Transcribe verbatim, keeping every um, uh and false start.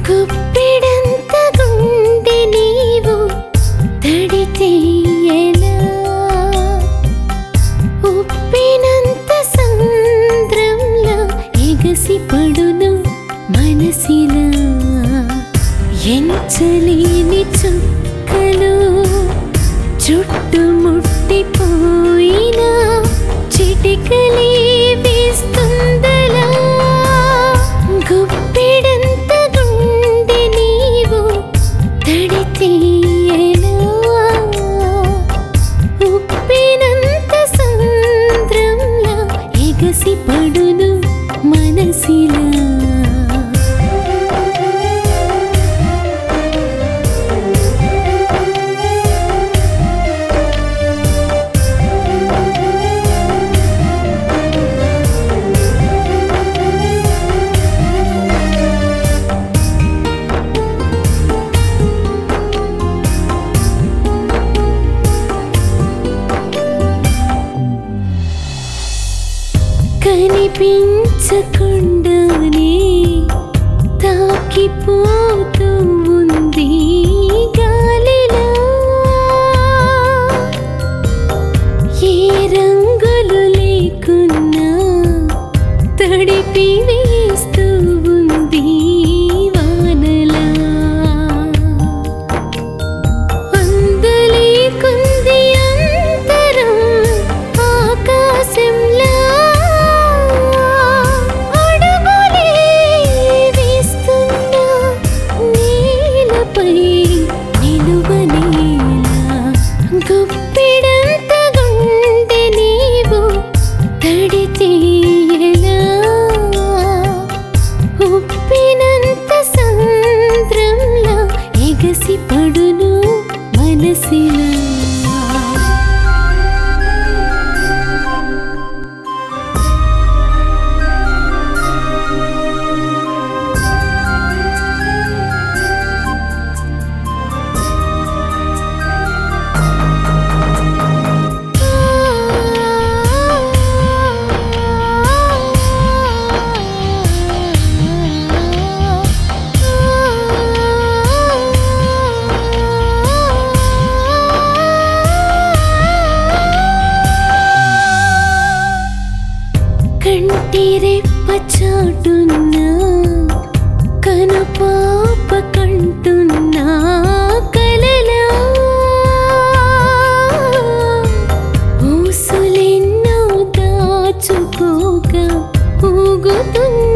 గుప్పెడంత గుండె నీవు తడితే ఎలా ఉప్పినంత సంద్రంలా ఎగసి పడును మనసిలా ఎంచలేని చుక్కలు చుట్టుముట్టిపోయినా చిటికలే వేస్తుందలా గుప్పెడంత గుండె నీవు తడితే ఎలా ఉప్పినంత సంద్రంలా ఎగసి పడును మనసిలా కనిపించకుండానే తాకిపోతూ ఉంది గాలిలో ఏ రంగులు లేకున్నా తడిపి వేస్తూ ఉంది వానలా అందలేకుంది అంతరం ఆకాశంలా గుప్పెడంత గుండె నీవు తడితే ఎలా ఉప్పినంత సంద్రంలా ఎగసి పడును మనసిలా కంటి రెప్ప చాటున్నా కనుపాప కంటున్నా కలలా ఊసులెన్నో దాచుకోక ఊగుతున్నా